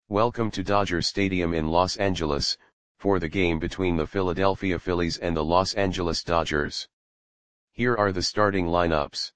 Welcome to Dodger Stadium in Los Angeles, for the game between the Philadelphia Phillies and the Los Angeles Dodgers. Here are the starting lineups.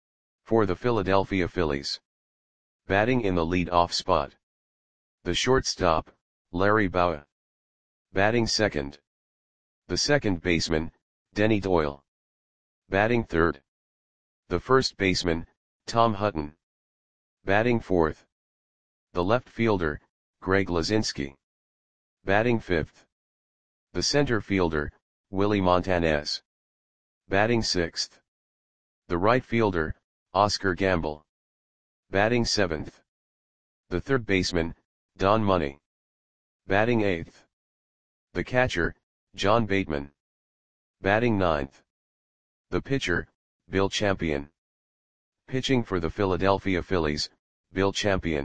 For the Philadelphia Phillies. Batting in the lead-off spot. The shortstop, Larry Bowa. Batting second. The second baseman, Denny Doyle. Batting third. The first baseman, Tom Hutton. Batting fourth. The left fielder, Greg Luzinski. Batting fifth. The center fielder, Willie Montanez. Batting sixth. The right fielder, Oscar Gamble. Batting seventh. The third baseman, Don Money. Batting eighth. The catcher, John Bateman. Batting ninth. The pitcher, Bill Champion. Pitching for the Philadelphia Phillies, Bill Champion.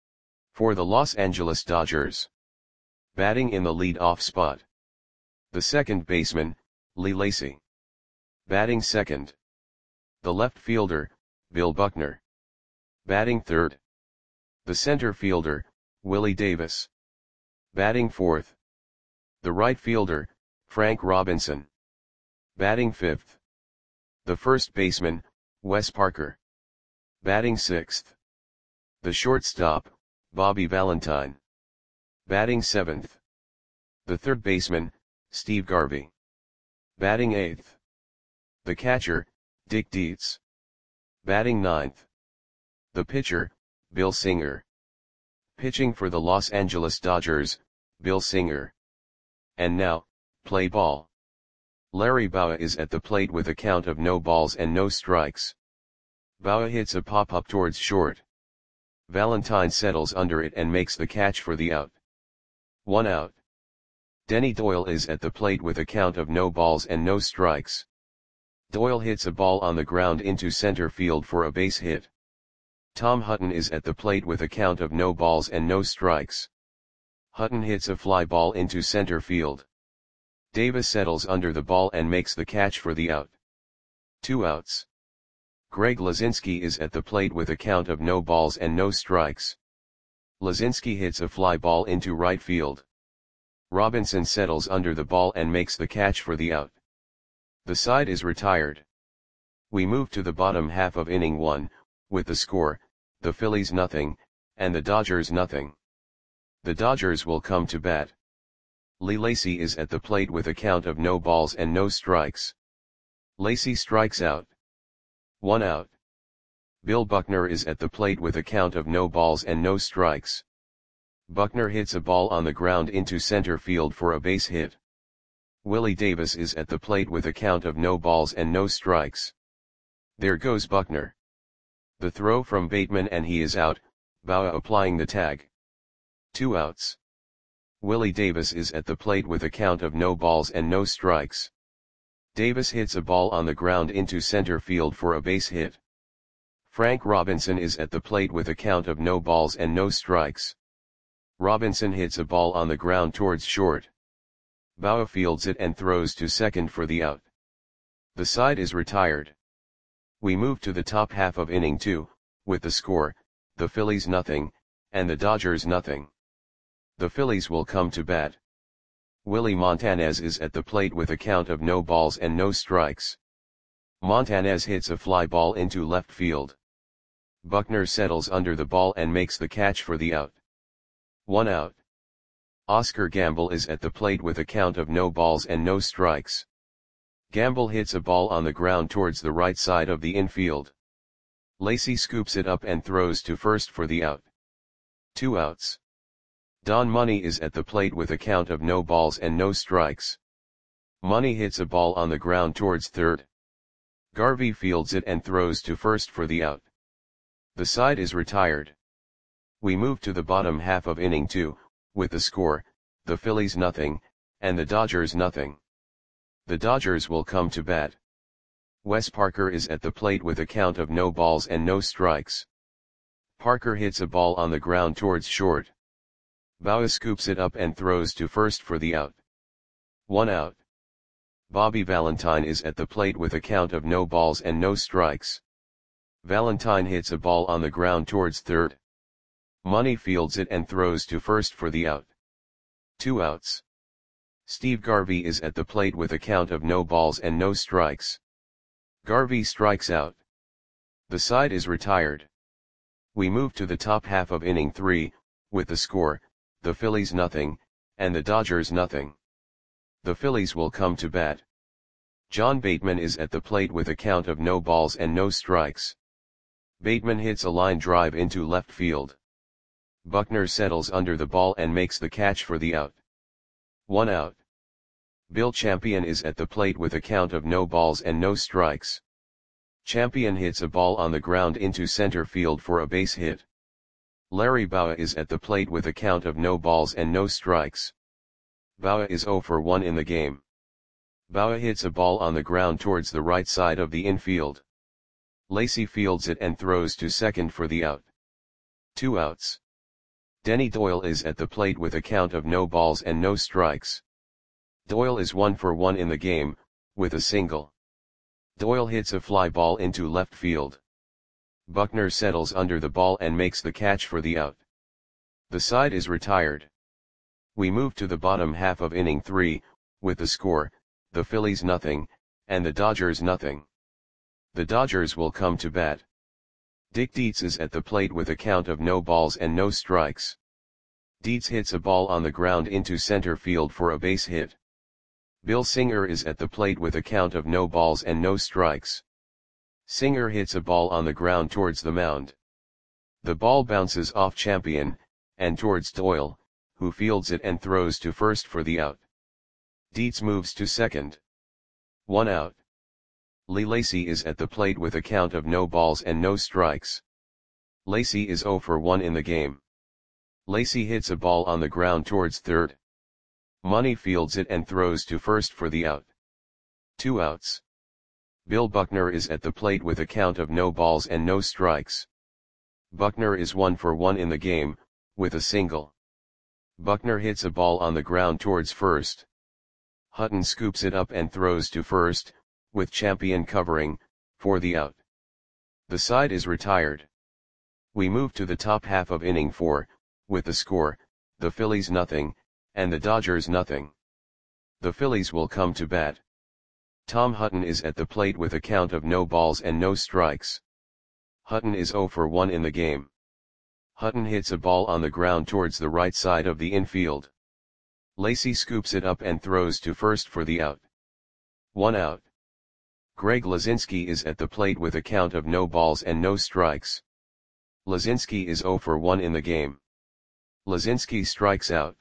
For the Los Angeles Dodgers. Batting in the lead-off spot. The second baseman, Lee Lacy. Batting second. The left fielder, Bill Buckner. Batting third. The center fielder, Willie Davis. Batting fourth. The right fielder, Frank Robinson. Batting fifth. The first baseman, Wes Parker. Batting sixth. The shortstop, Bobby Valentine. Batting seventh. The third baseman, Steve Garvey. Batting eighth. The catcher, Dick Dietz. Batting ninth. The pitcher, Bill Singer. Pitching for the Los Angeles Dodgers, Bill Singer. And now, play ball. Larry Bowa is at the plate with a count of no balls and no strikes. Bowa hits a pop-up towards short. Valentine settles under it and makes the catch for the out. 1 out. Denny Doyle is at the plate with a count of no balls and no strikes. Doyle hits a ball on the ground into center field for a base hit. Tom Hutton is at the plate with a count of no balls and no strikes. Hutton hits a fly ball into center field. Davis settles under the ball and makes the catch for the out. 2 outs. Greg Luzinski is at the plate with a count of no balls and no strikes. Luzinski hits a fly ball into right field. Robinson settles under the ball and makes the catch for the out. The side is retired. We move to the bottom half of inning 1, with the score, the Phillies nothing, and the Dodgers nothing. The Dodgers will come to bat. Lee Lacy is at the plate with a count of no balls and no strikes. Lacy strikes out. 1 out. Bill Buckner is at the plate with a count of no balls and no strikes. Buckner hits a ball on the ground into center field for a base hit. Willie Davis is at the plate with a count of no balls and no strikes. There goes Buckner. The throw from Bateman and he is out, Bowa applying the tag. 2 outs. Willie Davis is at the plate with a count of no balls and no strikes. Davis hits a ball on the ground into center field for a base hit. Frank Robinson is at the plate with a count of no balls and no strikes. Robinson hits a ball on the ground towards short. Bowa fields it and throws to second for the out. The side is retired. We move to the top half of inning 2, with the score, the Phillies nothing, and the Dodgers nothing. The Phillies will come to bat. Willie Montanez is at the plate with a count of no balls and no strikes. Montanez hits a fly ball into left field. Buckner settles under the ball and makes the catch for the out. 1 out. Oscar Gamble is at the plate with a count of no balls and no strikes. Gamble hits a ball on the ground towards the right side of the infield. Lacy scoops it up and throws to first for the out. 2 outs. Don Money is at the plate with a count of no balls and no strikes. Money hits a ball on the ground towards third. Garvey fields it and throws to first for the out. The side is retired. We move to the bottom half of inning 2, with the score, the Phillies nothing, and the Dodgers nothing. The Dodgers will come to bat. Wes Parker is at the plate with a count of no balls and no strikes. Parker hits a ball on the ground towards short. Bowa scoops it up and throws to first for the out. 1 out. Bobby Valentine is at the plate with a count of no balls and no strikes. Valentine hits a ball on the ground towards third. Money fields it and throws to first for the out. 2 outs. Steve Garvey is at the plate with a count of no balls and no strikes. Garvey strikes out. The side is retired. We move to the top half of inning 3, with the score, the Phillies nothing, and the Dodgers nothing. The Phillies will come to bat. John Bateman is at the plate with a count of no balls and no strikes. Bateman hits a line drive into left field. Buckner settles under the ball and makes the catch for the out. 1 out. Bill Champion is at the plate with a count of no balls and no strikes. Champion hits a ball on the ground into center field for a base hit. Larry Bowa is at the plate with a count of no balls and no strikes. Bowa is 0 for 1 in the game. Bowa hits a ball on the ground towards the right side of the infield. Lacy fields it and throws to second for the out. 2 outs. Denny Doyle is at the plate with a count of no balls and no strikes. Doyle is 1 for 1 in the game, with a single. Doyle hits a fly ball into left field. Buckner settles under the ball and makes the catch for the out. The side is retired. We move to the bottom half of inning 3, with the score, the Phillies nothing, and the Dodgers nothing. The Dodgers will come to bat. Dick Dietz is at the plate with a count of no balls and no strikes. Dietz hits a ball on the ground into center field for a base hit. Bill Singer is at the plate with a count of no balls and no strikes. Singer hits a ball on the ground towards the mound. The ball bounces off Champion, and towards Doyle, who fields it and throws to first for the out. Dietz moves to second. 1 out. Lee Lacy is at the plate with a count of no balls and no strikes. Lacy is 0 for 1 in the game. Lacy hits a ball on the ground towards third. Money fields it and throws to first for the out. 2 outs. Bill Buckner is at the plate with a count of no balls and no strikes. Buckner is 1 for 1 in the game, with a single. Buckner hits a ball on the ground towards first. Hutton scoops it up and throws to first, with Champion covering, for the out. The side is retired. We move to the top half of inning 4, with the score, the Phillies nothing, and the Dodgers nothing. The Phillies will come to bat. Tom Hutton is at the plate with a count of no balls and no strikes. Hutton is 0 for 1 in the game. Hutton hits a ball on the ground towards the right side of the infield. Lacy scoops it up and throws to first for the out. 1 out. Greg Lazinski is at the plate with a count of no balls and no strikes. Lazinski is 0 for 1 in the game. Lazinski strikes out.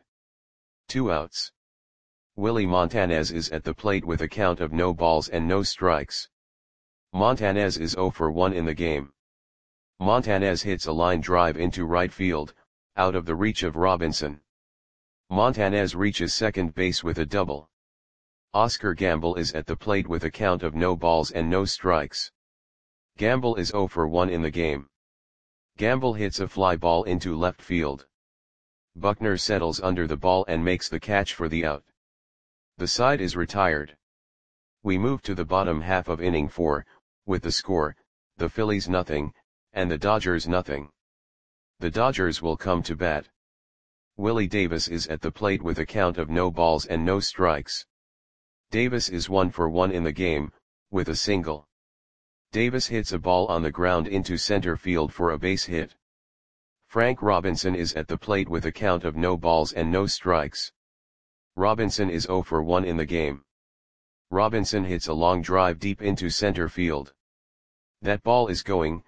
2 outs. Willie Montanez is at the plate with a count of no balls and no strikes. Montanez is 0 for 1 in the game. Montanez hits a line drive into right field, out of the reach of Robinson. Montanez reaches second base with a double. Oscar Gamble is at the plate with a count of no balls and no strikes. Gamble is 0 for 1 in the game. Gamble hits a fly ball into left field. Buckner settles under the ball and makes the catch for the out. The side is retired. We move to the bottom half of inning 4, with the score, the Phillies nothing, and the Dodgers nothing. The Dodgers will come to bat. Willie Davis is at the plate with a count of no balls and no strikes. Davis is 1 for 1 in the game, with a single. Davis hits a ball on the ground into center field for a base hit. Frank Robinson is at the plate with a count of no balls and no strikes. Robinson is 0 for 1 in the game. Robinson hits a long drive deep into center field. That ball is gone.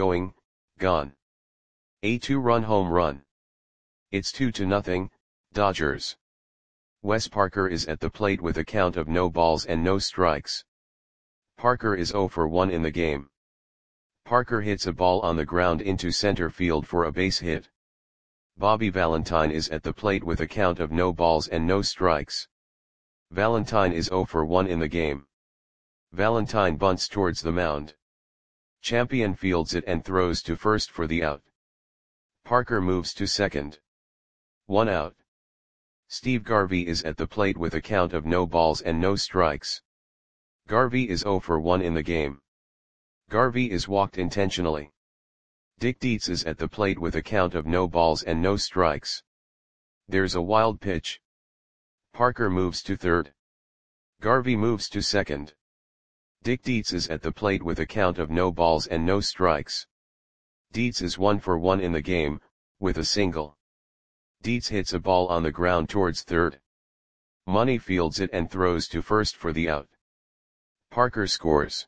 A 2-run home run. It's 2-0, Dodgers. Wes Parker is at the plate with a count of no balls and no strikes. Parker is 0 for 1 in the game. Parker hits a ball on the ground into center field for a base hit. Bobby Valentine is at the plate with a count of no balls and no strikes. Valentine is 0 for 1 in the game. Valentine bunts towards the mound. Champion fields it and throws to first for the out. Parker moves to second. 1 out. Steve Garvey is at the plate with a count of no balls and no strikes. Garvey is 0 for 1 in the game. Garvey is walked intentionally. Dick Dietz is at the plate with a count of no balls and no strikes. There's a wild pitch. Parker moves to third. Garvey moves to second. Dick Dietz is at the plate with a count of no balls and no strikes. Dietz is 1 for 1 in the game, with a single. Dietz hits a ball on the ground towards third. Money fields it and throws to first for the out. Parker scores.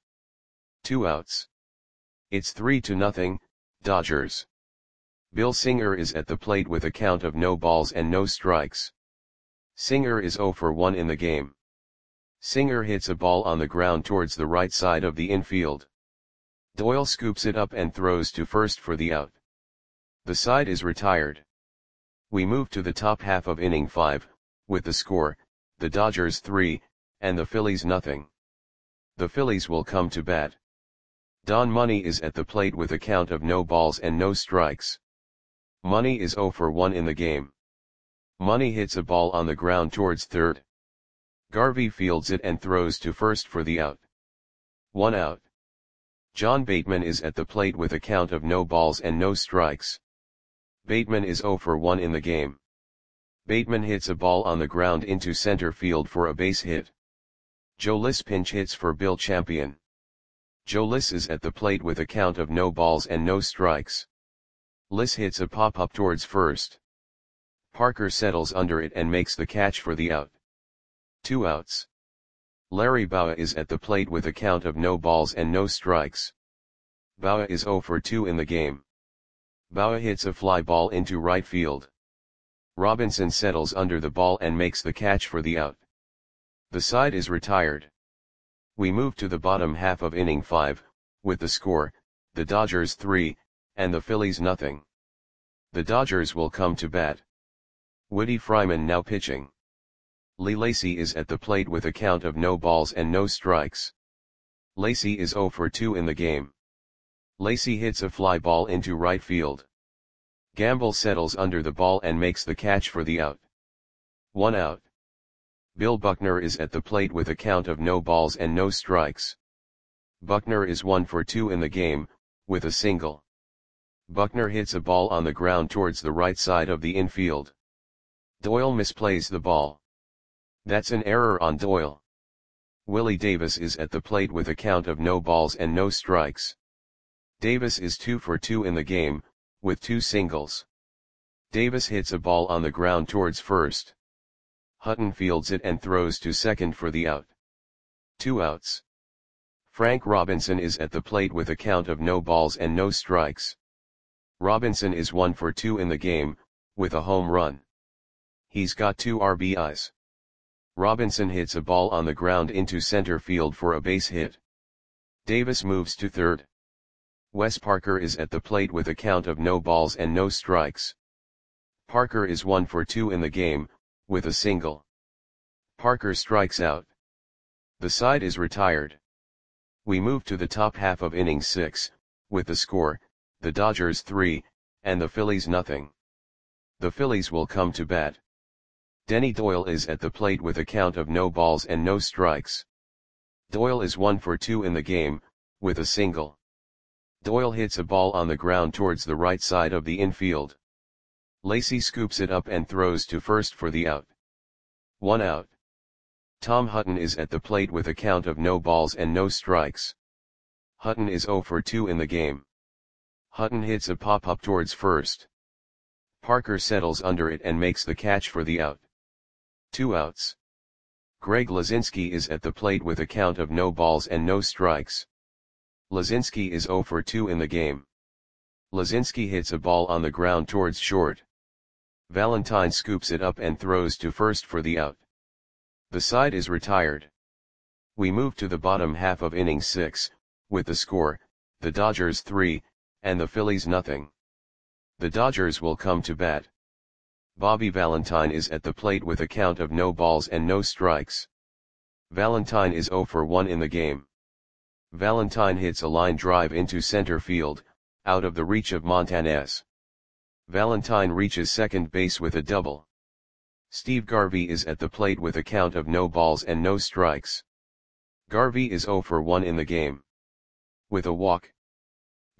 2 outs. It's 3-0, Dodgers. Bill Singer is at the plate with a count of no balls and no strikes. Singer is 0 for 1 in the game. Singer hits a ball on the ground towards the right side of the infield. Doyle scoops it up and throws to first for the out. The side is retired. We move to the top half of inning 5, with the score, the Dodgers 3, and the Phillies nothing. The Phillies will come to bat. Don Money is at the plate with a count of no balls and no strikes. Money is 0 for 1 in the game. Money hits a ball on the ground towards third. Garvey fields it and throws to first for the out. 1 out. John Bateman is at the plate with a count of no balls and no strikes. Bateman is 0 for 1 in the game. Bateman hits a ball on the ground into center field for a base hit. Joe Liss pinch hits for Bill Champion. Joe Liss is at the plate with a count of no balls and no strikes. Liss hits a pop-up towards first. Parker settles under it and makes the catch for the out. 2 outs. Larry Bowa is at the plate with a count of no balls and no strikes. Bowa is 0 for 2 in the game. Bowa hits a fly ball into right field. Robinson settles under the ball and makes the catch for the out. The side is retired. We move to the bottom half of inning 5, with the score, the Dodgers 3, and the Phillies nothing. The Dodgers will come to bat. Woody Fryman now pitching. Lee Lacy is at the plate with a count of no balls and no strikes. Lacy is 0 for 2 in the game. Lacy hits a fly ball into right field. Gamble settles under the ball and makes the catch for the out. 1 out. Bill Buckner is at the plate with a count of no balls and no strikes. Buckner is 1 for 2 in the game, with a single. Buckner hits a ball on the ground towards the right side of the infield. Doyle misplays the ball. That's an error on Doyle. Willie Davis is at the plate with a count of no balls and no strikes. Davis is 2 for 2 in the game, with 2 singles. Davis hits a ball on the ground towards first. Hutton fields it and throws to second for the out. 2 outs. Frank Robinson is at the plate with a count of no balls and no strikes. Robinson is 1 for 2 in the game, with a home run. He's got 2 RBIs. Robinson hits a ball on the ground into center field for a base hit. Davis moves to third. Wes Parker is at the plate with a count of no balls and no strikes. Parker is 1 for 2 in the game, with a single. Parker strikes out. The side is retired. We move to the top half of inning 6, with the score, the Dodgers 3, and the Phillies nothing. The Phillies will come to bat. Denny Doyle is at the plate with a count of no balls and no strikes. Doyle is 1 for 2 in the game, with a single. Doyle hits a ball on the ground towards the right side of the infield. Lacy scoops it up and throws to first for the out. 1 out. Tom Hutton is at the plate with a count of no balls and no strikes. Hutton is 0 for 2 in the game. Hutton hits a pop-up towards first. Parker settles under it and makes the catch for the out. 2 outs. Greg Lazinski is at the plate with a count of no balls and no strikes. Lazinski is 0 for 2 in the game. Lazinski hits a ball on the ground towards short. Valentine scoops it up and throws to first for the out. The side is retired. We move to the bottom half of inning 6, with the score, the Dodgers 3, and the Phillies nothing. The Dodgers will come to bat. Bobby Valentine is at the plate with a count of no balls and no strikes. Valentine is 0 for 1 in the game. Valentine hits a line drive into center field, out of the reach of Montanez. Valentine reaches second base with a double. Steve Garvey is at the plate with a count of no balls and no strikes. Garvey is 0 for 1 in the game. With a walk.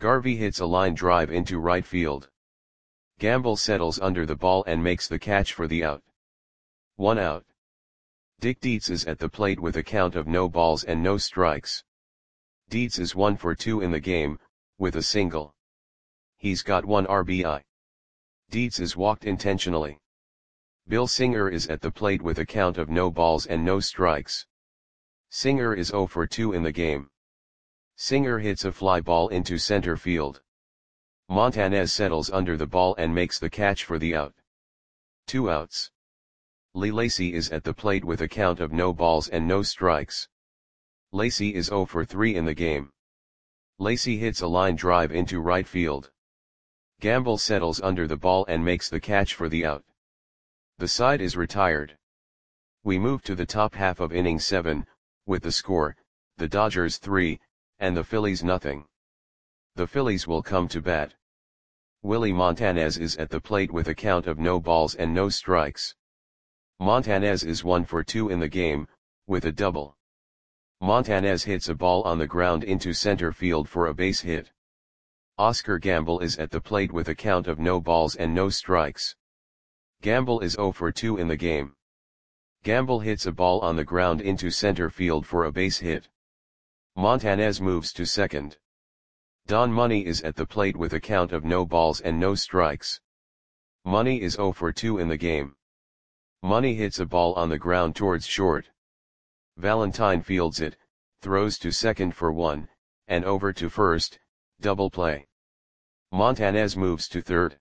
Garvey hits a line drive into right field. Gamble settles under the ball and makes the catch for the out. 1 out. Dick Dietz is at the plate with a count of no balls and no strikes. Dietz is 1 for 2 in the game, with a single. He's got 1 RBI. Dietz is walked intentionally. Bill Singer is at the plate with a count of no balls and no strikes. Singer is 0 for 2 in the game. Singer hits a fly ball into center field. Montanez settles under the ball and makes the catch for the out. 2 outs. Lee Lacy is at the plate with a count of no balls and no strikes. Lacy is 0 for 3 in the game. Lacy hits a line drive into right field. Gamble settles under the ball and makes the catch for the out. The side is retired. We move to the top half of inning 7, with the score, the Dodgers 3, and the Phillies nothing. The Phillies will come to bat. Willie Montanez is at the plate with a count of no balls and no strikes. Montanez is 1 for 2 in the game, with a double. Montanez hits a ball on the ground into center field for a base hit. Oscar Gamble is at the plate with a count of no balls and no strikes. Gamble is 0 for 2 in the game. Gamble hits a ball on the ground into center field for a base hit. Montanez moves to second. Don Money is at the plate with a count of no balls and no strikes. Money is 0 for 2 in the game. Money hits a ball on the ground towards short. Valentine fields it, throws to second for 1, and over to first, double play. Montanez moves to third.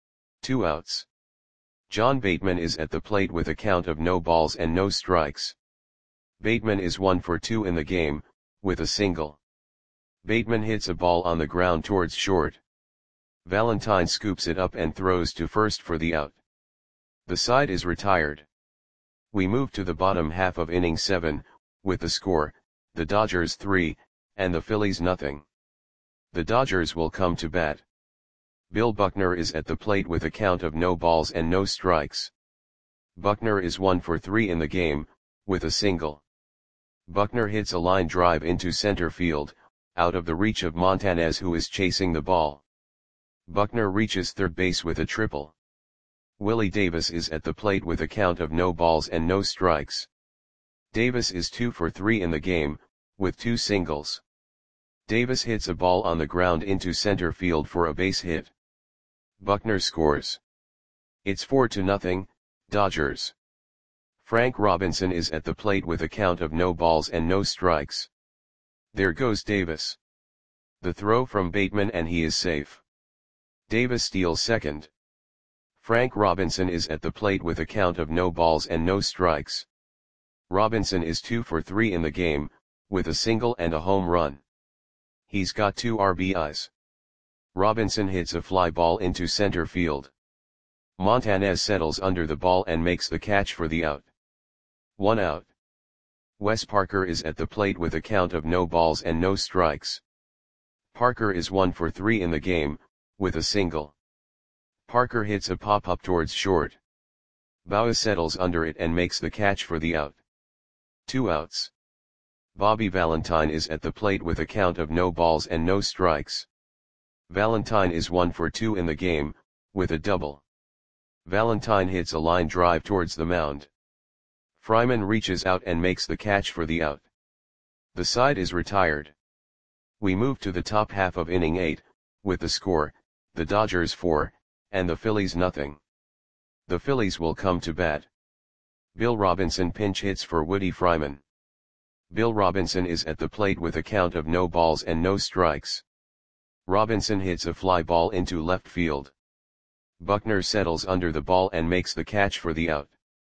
2 outs. John Bateman is at the plate with a count of no balls and no strikes. Bateman is 1 for 2 in the game, with a single. Bateman hits a ball on the ground towards short. Valentine scoops it up and throws to first for the out. The side is retired. We move to the bottom half of inning 7, with the score, the Dodgers 3, and the Phillies nothing. The Dodgers will come to bat. Bill Buckner is at the plate with a count of no balls and no strikes. Buckner is 1 for 3 in the game, with a single. Buckner hits a line drive into center field, out of the reach of Montanez who is chasing the ball. Buckner reaches third base with a triple. Willie Davis is at the plate with a count of no balls and no strikes. Davis is 2 for 3 in the game, with 2 singles. Davis hits a ball on the ground into center field for a base hit. Buckner scores. It's 4-0, Dodgers. Frank Robinson is at the plate with a count of no balls and no strikes. There goes Davis. The throw from Bateman and he is safe. Davis steals second. Frank Robinson is at the plate with a count of no balls and no strikes. Robinson is 2 for 3 in the game, with a single and a home run. He's got 2 RBIs. Robinson hits a fly ball into center field. Montanez settles under the ball and makes the catch for the out. 1 out. Wes Parker is at the plate with a count of no balls and no strikes. Parker is 1 for 3 in the game, with a single. Parker hits a pop-up towards short. Baugh settles under it and makes the catch for the out. 2 outs. Bobby Valentine is at the plate with a count of no balls and no strikes. Valentine is 1 for 2 in the game, with a double. Valentine hits a line drive towards the mound. Fryman reaches out and makes the catch for the out. The side is retired. We move to the top half of inning 8, with the score, the Dodgers 4, and the Phillies nothing. The Phillies will come to bat. Bill Robinson pinch hits for Woody Fryman. Bill Robinson is at the plate with a count of no balls and no strikes. Robinson hits a fly ball into left field. Buckner settles under the ball and makes the catch for the out.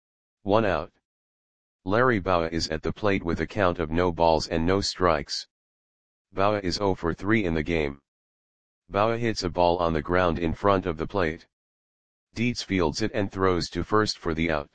1 out. Larry Baugh is at the plate with a count of no balls and no strikes. Baugh is 0 for 3 in the game. Baugh hits a ball on the ground in front of the plate. Dietz fields it and throws to first for the out.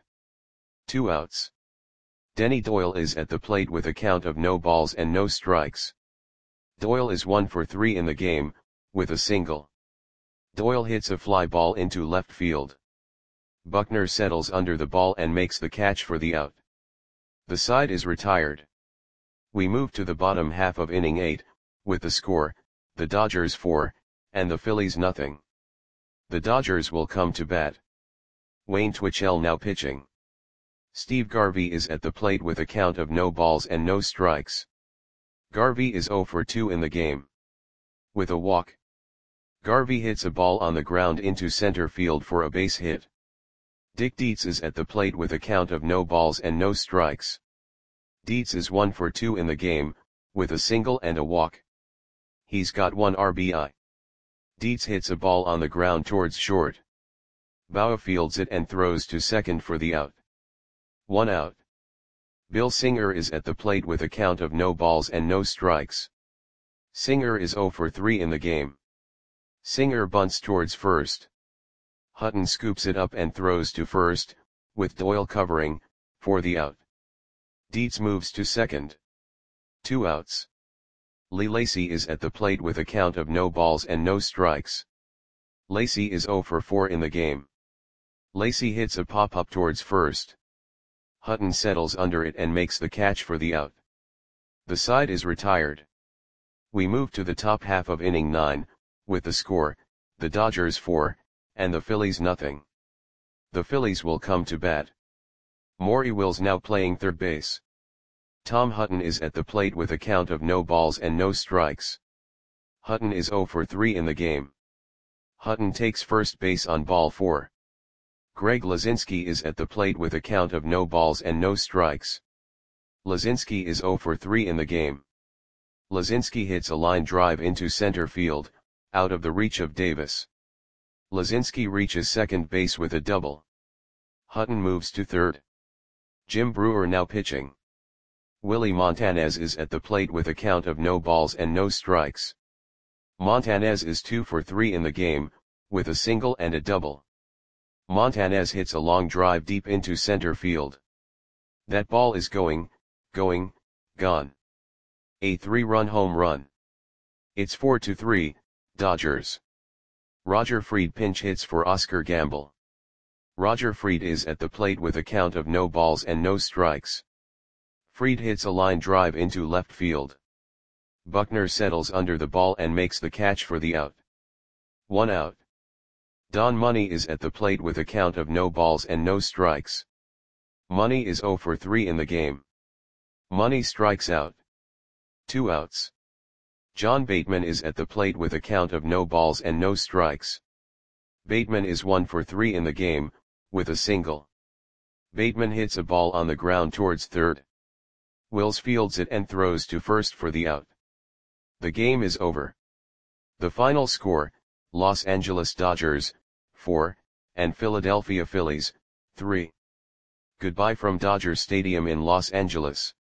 2 outs. Denny Doyle is at the plate with a count of no balls and no strikes. Doyle is 1 for 3 in the game, with a single. Doyle hits a fly ball into left field. Buckner settles under the ball and makes the catch for the out. The side is retired. We move to the bottom half of inning 8, with the score, the Dodgers 4, and the Phillies nothing. The Dodgers will come to bat. Wayne Twitchell now pitching. Steve Garvey is at the plate with a count of no balls and no strikes. Garvey is 0 for 2 in the game. With a walk. Garvey hits a ball on the ground into center field for a base hit. Dick Dietz is at the plate with a count of no balls and no strikes. Dietz is 1 for 2 in the game, with a single and a walk. He's got 1 RBI. Dietz hits a ball on the ground towards short. Bauer fields it and throws to second for the out. 1 out. Bill Singer is at the plate with a count of no balls and no strikes. Singer is 0 for 3 in the game. Singer bunts towards first. Hutton scoops it up and throws to first, with Doyle covering, for the out. Dietz moves to second. 2 outs. Lee Lacy is at the plate with a count of no balls and no strikes. Lacy is 0 for 4 in the game. Lacy hits a pop-up towards first. Hutton settles under it and makes the catch for the out. The side is retired. We move to the top half of inning 9, with the score, the Dodgers 4, and the Phillies nothing. The Phillies will come to bat. Maury Wills now playing third base. Tom Hutton is at the plate with a count of no balls and no strikes. Hutton is 0 for 3 in the game. Hutton takes first base on ball 4. Greg Lazinski is at the plate with a count of no balls and no strikes. Lazinski is 0 for 3 in the game. Lazinski hits a line drive into center field, out of the reach of Davis. Lazinski reaches second base with a double. Hutton moves to third. Jim Brewer now pitching. Willie Montanez is at the plate with a count of no balls and no strikes. Montanez is 2 for 3 in the game, with a single and a double. Montanez hits a long drive deep into center field. That ball is going, gone. A 3-run home run. It's 4-3, Dodgers. Roger Freed pinch hits for Oscar Gamble. Roger Freed is at the plate with a count of no balls and no strikes. Freed hits a line drive into left field. Buckner settles under the ball and makes the catch for the out. 1 out. Don Money is at the plate with a count of no balls and no strikes. Money is 0 for 3 in the game. Money strikes out. 2 outs. John Bateman is at the plate with a count of no balls and no strikes. Bateman is 1 for 3 in the game, with a single. Bateman hits a ball on the ground towards third. Wills fields it and throws to first for the out. The game is over. The final score, Los Angeles Dodgers, 4, and Philadelphia Phillies, 3. Goodbye from Dodger Stadium in Los Angeles.